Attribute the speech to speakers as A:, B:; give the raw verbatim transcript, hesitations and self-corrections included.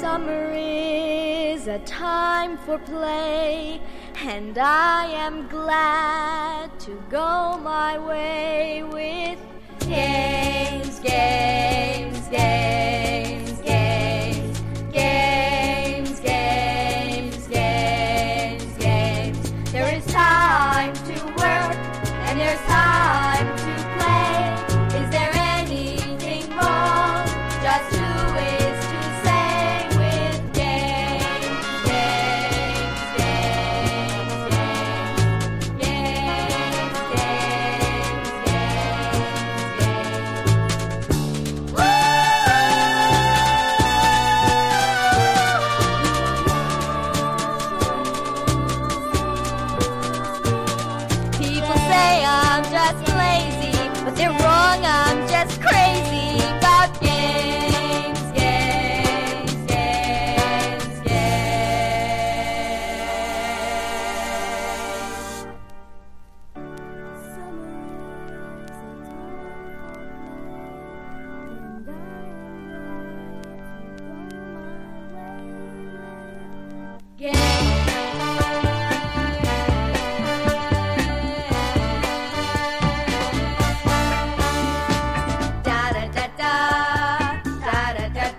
A: Summer is a time for play, and I am glad to go my way with games, games, games.